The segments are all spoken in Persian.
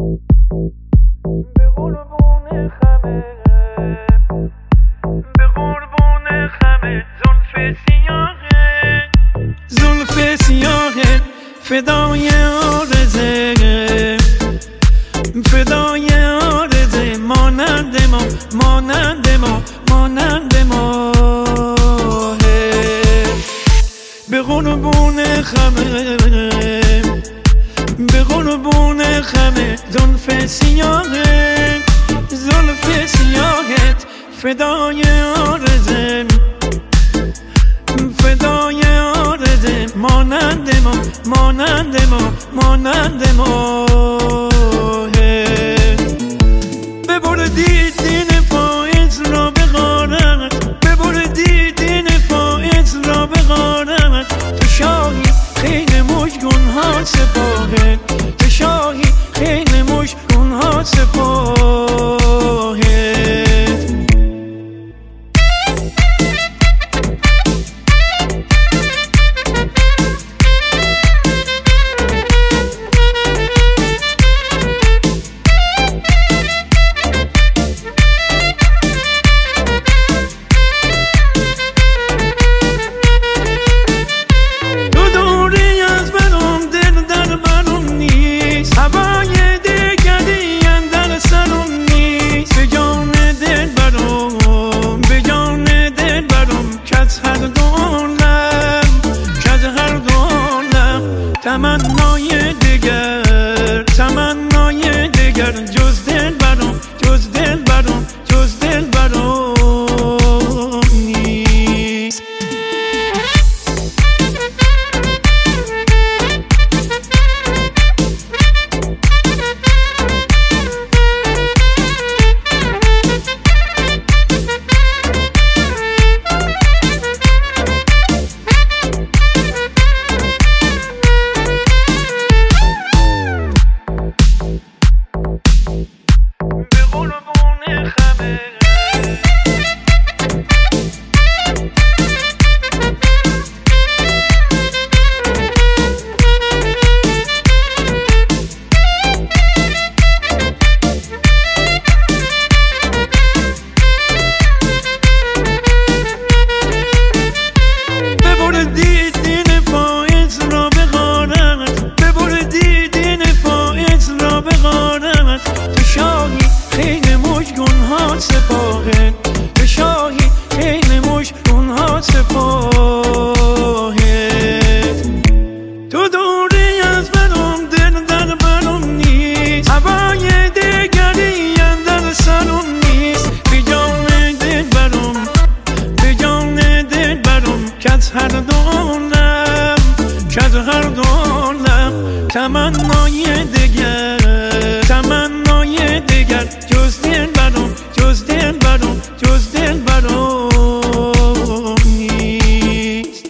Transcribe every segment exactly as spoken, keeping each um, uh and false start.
به قربون خمه به قربون خمه زلف سیاهه زلف سیاهه فدای آرزه فدای آرزه مانند ما مانند ما مانند ما به قربون خمه به قربون خمه زلف سیاهه زلف سیاهت فدای آرزه فدای آرزه مانند ما مانند ما مانند ما ببردی دین فائز را به غارت ببردی دین فائز را به غارت تو شاهی خیلی مشگون ها سپاهت تو شاهی خیلی مشگون ها سپاهت تمنای دیگر تمنای دیگر جز دل برام جز دل برام جز دل برام نیست سپاهت به شاهی خیلی مشکون ها سپاهت تو دوری از برام دل در برام نیست هوای دیگری اندر سرم نیست به جان دل برام به جان دل برام که از هر دولم که از هر دولم تمنای دیگر تمنای دیگر جز دل برام جز دل برام جز دل برام نیست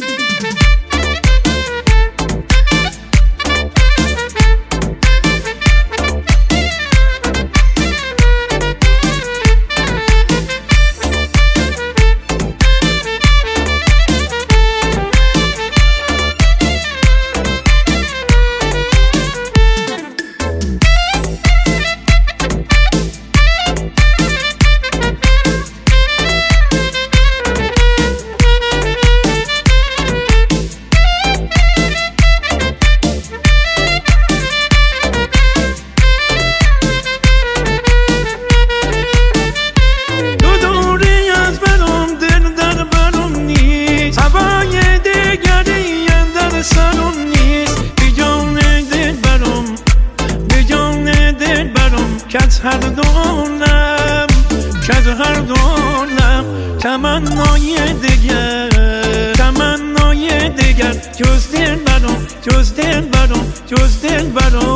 سرم نیست به جان دل برام به جان دل برام که از هر دولم که از هر دولم تمنای دیگر تمنای دیگر جز دل برام جز دل برام جز دل برام